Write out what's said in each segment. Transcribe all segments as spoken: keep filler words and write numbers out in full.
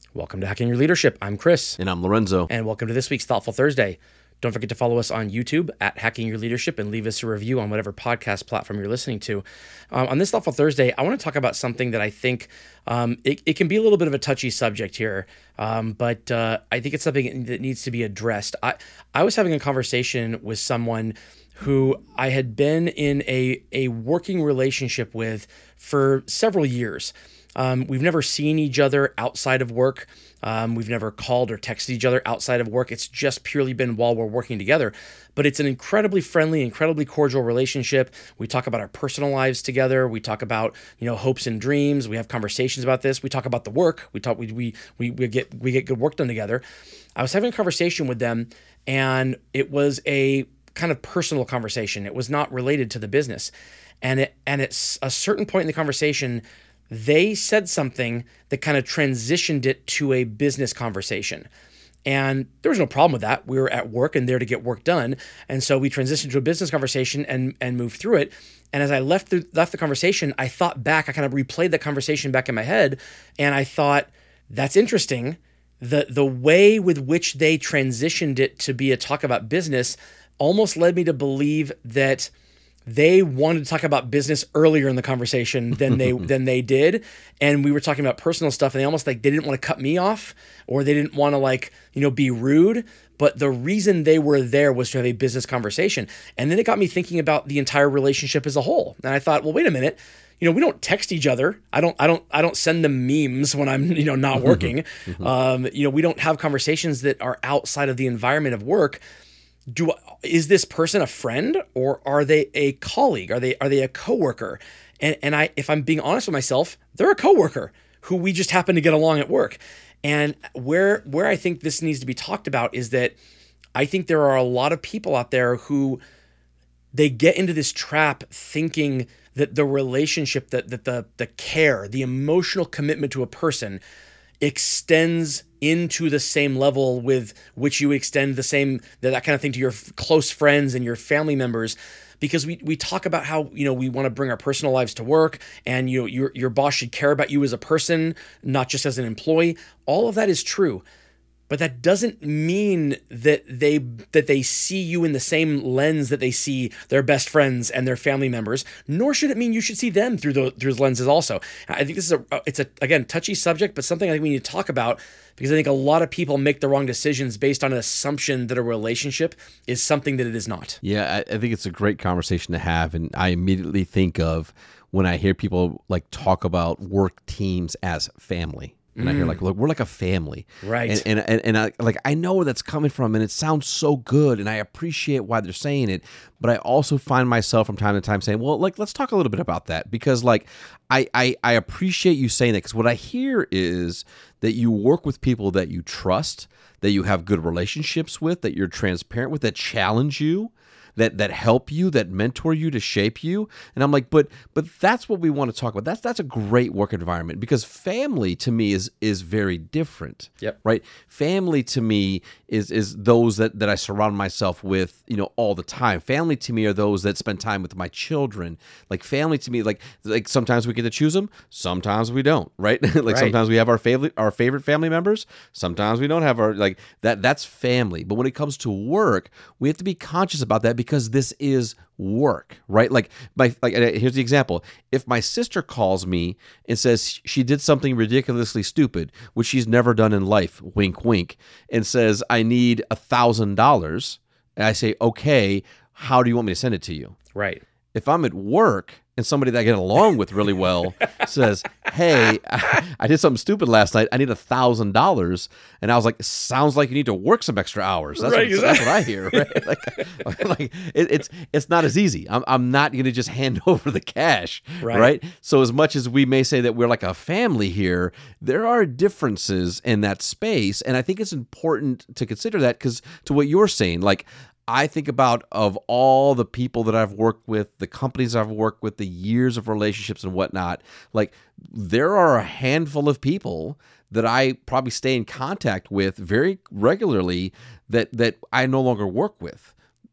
Welcome to Hacking Your Leadership. I'm Chris. And I'm Lorenzo. And welcome to this week's Thoughtful Thursday. Don't forget to follow us on YouTube at Hacking Your Leadership and leave us a review on whatever podcast platform you're listening to. Um, on this Thoughtful Thursday, I want to talk about something that I think um, it, it can be a little bit of a touchy subject here, um, but uh, I think it's something that needs to be addressed. I, I was having a conversation with someone who I had been in a, a working relationship with for several years. Um, we've never seen each other outside of work. Um, we've never called or texted each other outside of work. It's just purely been while we're working together. But it's an incredibly friendly, incredibly cordial relationship. We talk about our personal lives together. We talk about, you know, hopes and dreams. We have conversations about this. We talk about the work. We talk. We we we, we get we get good work done together. I was having a conversation with them, and it was a kind of personal conversation. It was not related to the business, and it and at a certain point in the conversation, they said something that kind of transitioned it to a business conversation. And there was no problem with that. We were at work and there to get work done. And so we transitioned to a business conversation and, and moved through it. And as I left the, left the conversation, I thought back, I kind of replayed that conversation back in my head. And I thought, that's interesting. The, the way with which they transitioned it to be a talk about business almost led me to believe that they wanted to talk about business earlier in the conversation than they than they did, and we were talking about personal stuff, and they almost like they didn't want to cut me off, or they didn't want to like you know be rude. But the reason they were there was to have a business conversation, and then it got me thinking about the entire relationship as a whole. And I thought, well, wait a minute, you know, we don't text each other. I don't, I don't, I don't send them memes when I'm you know not working. um, you know, we don't have conversations that are outside of the environment of work. Do is this person a friend or are they a colleague? Are they are they a coworker? And and I, if I'm being honest with myself, they're a coworker who we just happen to get along at work. And where where I think this needs to be talked about is that I think there are a lot of people out there who they get into this trap thinking that the relationship, that that the the care, the emotional commitment to a person extends into the same level with which you extend the same, that kind of thing to your close friends and your family members. Because we we talk about how, you know, we want to bring our personal lives to work, and you know, your your boss should care about you as a person, not just as an employee. All of that is true. But that doesn't mean that they that they see you in the same lens that they see their best friends and their family members, nor should it mean you should see them through those, through those lenses also. I think this is a it's a again touchy subject, but something I think we need to talk about, because I think a lot of people make the wrong decisions based on an assumption that a relationship is something that it is not. Yeah, I, I think it's a great conversation to have, and I immediately think of when I hear people like talk about work teams as family. And I hear like, look, we're like a family, right? And and and, and I, like I know where that's coming from, and it sounds so good, and I appreciate why they're saying it. But I also find myself from time to time saying, well, like let's talk a little bit about that, because like I I, I appreciate you saying that, because what I hear is that you work with people that you trust, that you have good relationships with, that you're transparent with, that challenge you, that that help you, that mentor you, to shape you. And I'm like, but but that's what we want to talk about. That's that's a great work environment, because family to me is is very different. Yep. Right? Family to me is is those that, that I surround myself with, you know, all the time. Family to me are those that spend time with my children. Like family to me, like like sometimes we get to choose them, sometimes we don't, right? like Right. Sometimes we have our favorite our favorite family members, sometimes we don't have our like that that's family. But when it comes to work, we have to be conscious about that, because this is work, right? Like, my like here's the example. If my sister calls me and says she did something ridiculously stupid, which she's never done in life, wink, wink, and says, I need a thousand dollars, and I say, okay, how do you want me to send it to you? Right. If I'm at work and somebody that I get along with really well says, hey, I, I did something stupid last night, I need a thousand dollars. And I was like, sounds like you need to work some extra hours. That's, right, what, that's what I hear. Right? Like, like it, it's it's not as easy. I'm, I'm not going to just hand over the cash. Right. right. So as much as we may say that we're like a family here, there are differences in that space. And I think it's important to consider that, because to what you're saying, like, I think about, of all the people that I've worked with, the companies I've worked with, the years of relationships and whatnot, like there are a handful of people that I probably stay in contact with very regularly that that I no longer work with.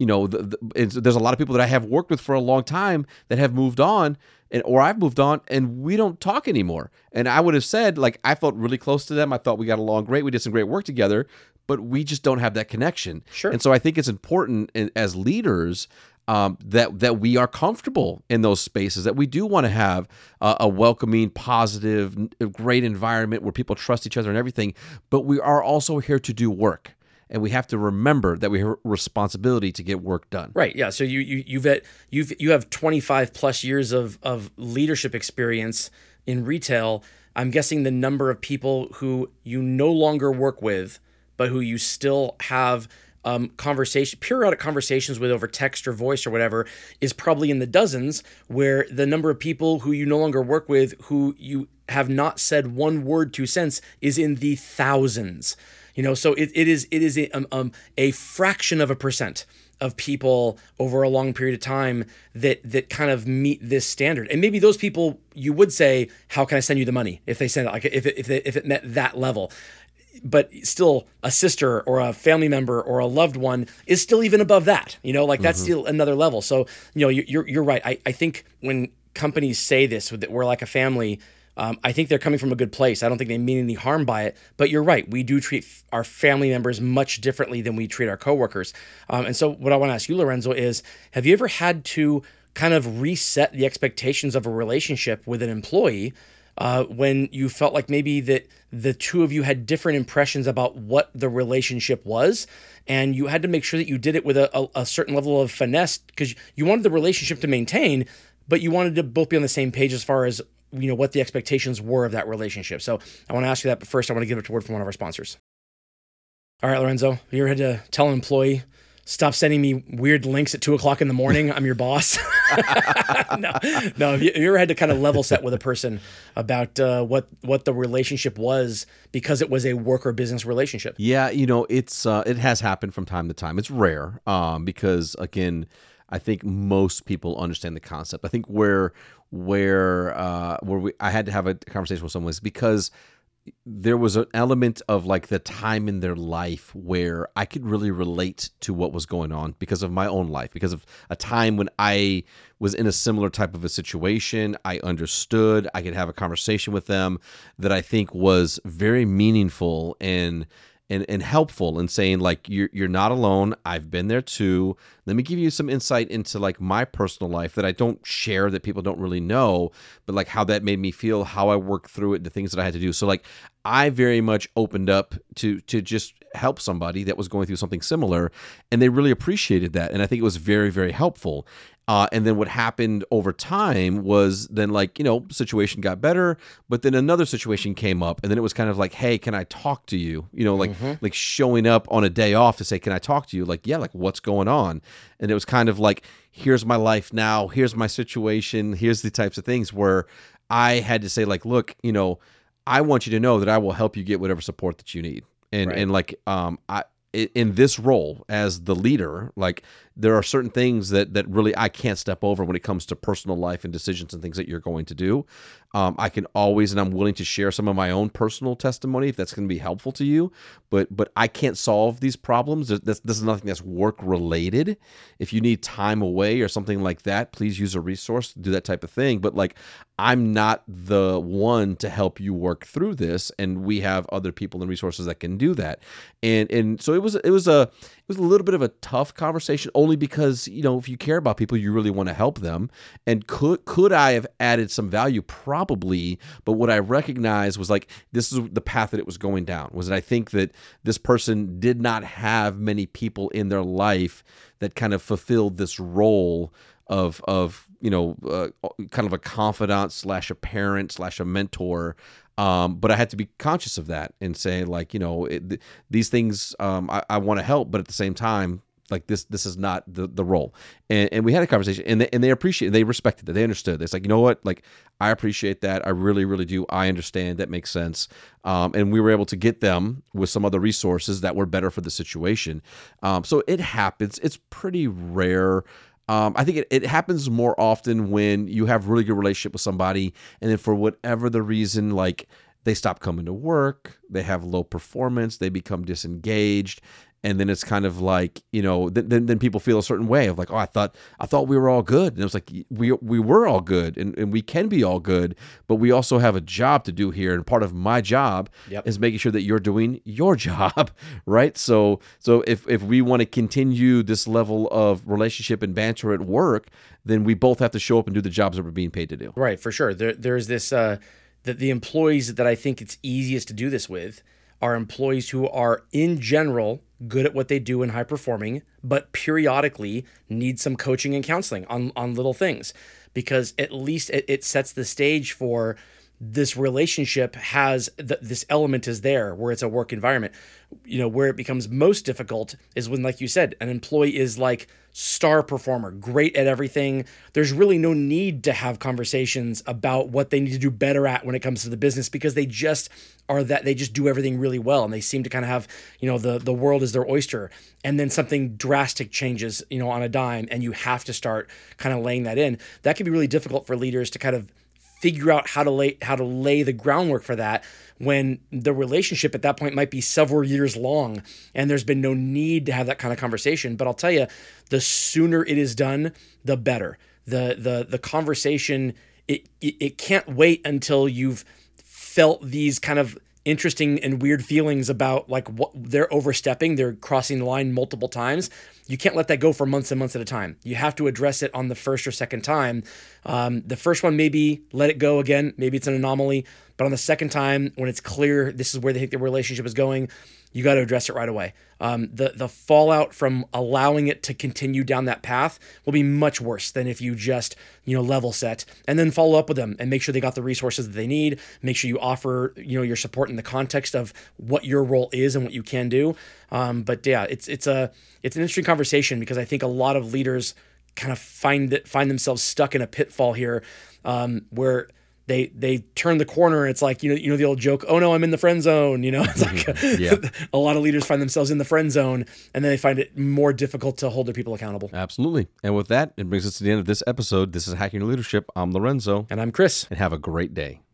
you know, the, the, it's, there's a lot of people that I have worked with for a long time that have moved on, and or I've moved on, and we don't talk anymore. And I would have said, like, I felt really close to them. I thought we got along great. We did some great work together, but we just don't have that connection. Sure. And so I think it's important in, as leaders um, that that we are comfortable in those spaces, that we do want to have uh, a welcoming, positive, great environment where people trust each other and everything. But we are also here to do work. And we have to remember that we have a responsibility to get work done. Right. Yeah. So you you you've at, you've you have twenty-five plus years of of leadership experience in retail. I'm guessing the number of people who you no longer work with, but who you still have um, conversation, periodic conversations with over text or voice or whatever, is probably in the dozens. Where the number of people who you no longer work with, who you have not said one word to since, is in the thousands. You know, so it, it is it is a, um, um, a fraction of a percent of people over a long period of time that that kind of meet this standard. And maybe those people, you would say, how can I send you the money if they send it, like if it, if it, if it met that level. But still, a sister or a family member or a loved one is still even above that. You know, like that's mm-hmm. still another level. So, you know, you're you're right. I, I think when companies say this, that we're like a family, Um, I think they're coming from a good place. I don't think they mean any harm by it. But you're right. We do treat f- our family members much differently than we treat our coworkers. Um, and so what I want to ask you, Lorenzo, is have you ever had to kind of reset the expectations of a relationship with an employee uh, when you felt like maybe that the two of you had different impressions about what the relationship was, and you had to make sure that you did it with a, a, a certain level of finesse because you wanted the relationship to maintain, but you wanted to both be on the same page as far as you know, what the expectations were of that relationship. So I want to ask you that, but first I want to give it a word from one of our sponsors. All right, Lorenzo, have you ever had to tell an employee, stop sending me weird links at two o'clock in the morning, I'm your boss? no, no. Have you, have you ever had to kind of level set with a person about uh, what, what the relationship was because it was a work or business relationship? Yeah, you know, it's uh, it has happened from time to time. It's rare um, because, again, I think most people understand the concept. I think where where uh, where we, I had to have a conversation with someone is because there was an element of like the time in their life where I could really relate to what was going on because of my own life, because of a time when I was in a similar type of a situation. I understood. I could have a conversation with them that I think was very meaningful and. And, and helpful in saying like you're you're not alone. I've been there too. Let me give you some insight into like my personal life that I don't share, that people don't really know, but like how that made me feel, how I worked through it, the things that I had to do. So like I very much opened up to to just help somebody that was going through something similar, and they really appreciated that. And I think it was very, very helpful. Uh, and then what happened over time was then like, you know, situation got better, but then another situation came up, and then it was kind of like, hey, can I talk to you? You know, like mm-hmm. like showing up on a day off to say, can I talk to you? Like, yeah, like what's going on? And it was kind of like, here's my life now. Here's my situation. Here's the types of things where I had to say like, look, you know, I want you to know that I will help you get whatever support that you need. And, right. and like, um, I, in this role as the leader, like there are certain things that that really I can't step over when it comes to personal life and decisions and things that you're going to do. Um, I can always, and I'm willing to share some of my own personal testimony if that's going to be helpful to you. But but I can't solve these problems. This, this is nothing that's work related. If you need time away or something like that, please use a resource to do that type of thing. But like I'm not the one to help you work through this, and we have other people and resources that can do that. And and so it was it was a it was a little bit of a tough conversation, only because, you know, if you care about people, you really want to help them. And could could I have added some value? Probably. But what I recognized was like, this is the path that it was going down, was that I think that this person did not have many people in their life that kind of fulfilled this role of, of you know, uh, kind of a confidant slash a parent slash a mentor. Um, but I had to be conscious of that and say, like, you know, it, th- these things um, I, I want to help, but at the same time, like this, this is not the, the role. And, and we had a conversation, and they, and they appreciate, they respected it. They understood. It's like, you know what? Like, I appreciate that. I really, really do. I understand. That makes sense. Um, and we were able to get them with some other resources that were better for the situation. Um, so it happens. It's pretty rare. Um, I think it, it happens more often when you have really good relationship with somebody, and then for whatever the reason, like they stop coming to work, they have low performance, they become disengaged, and then it's kind of like, you know, then then, then people feel a certain way of like, oh, I thought I thought we were all good, and it was like we we were all good, and, and we can be all good, but we also have a job to do here, and part of my job Yep. is making sure that you're doing your job, right? So so if if we want to continue this level of relationship and banter at work, then we both have to show up and do the jobs that we're being paid to do. Right, for sure. There, there's this, uh, the, the employees that I think it's easiest to do this with are employees who are, in general, good at what they do and high performing, but periodically need some coaching and counseling on, on little things, because at least it, it sets the stage for this relationship has th- this element is there where it's a work environment. You know, where it becomes most difficult is when, like you said, an employee is like star performer, great at everything. There's really no need to have conversations about what they need to do better at when it comes to the business, because they just are that they just do everything really well, and they seem to kind of have, you know, the the world is their oyster. And then something drastic changes, you know, on a dime, and you have to start kind of laying that in. That can be really difficult for leaders to kind of figure out how to lay how to lay the groundwork for that, when the relationship at that point might be several years long and there's been no need to have that kind of conversation. But I'll tell you, the sooner it is done, the better. The the the conversation, it it, it can't wait until you've felt these kind of interesting and weird feelings about like what they're overstepping, they're crossing the line multiple times. You can't let that go for months and months at a time. You have to address it on the first or second time. Um, the first one, maybe let it go again. Maybe it's an anomaly. But on the second time, when it's clear this is where they think the relationship is going, you got to address it right away. Um, the the fallout from allowing it to continue down that path will be much worse than if you just, you know, level set and then follow up with them and make sure they got the resources that they need. Make sure you offer, you know, your support in the context of what your role is and what you can do. Um, but yeah, it's it's a it's an interesting conversation, because I think a lot of leaders kind of find that find themselves stuck in a pitfall here, um, where they they turn the corner and it's like, you know, you know the old joke, oh no, I'm in the friend zone. You know, it's like Yeah. a lot of leaders find themselves in the friend zone, and then they find it more difficult to hold their people accountable. Absolutely. And with that, it brings us to the end of this episode. This is Hacking Your Leadership. I'm Lorenzo. And I'm Chris. And have a great day.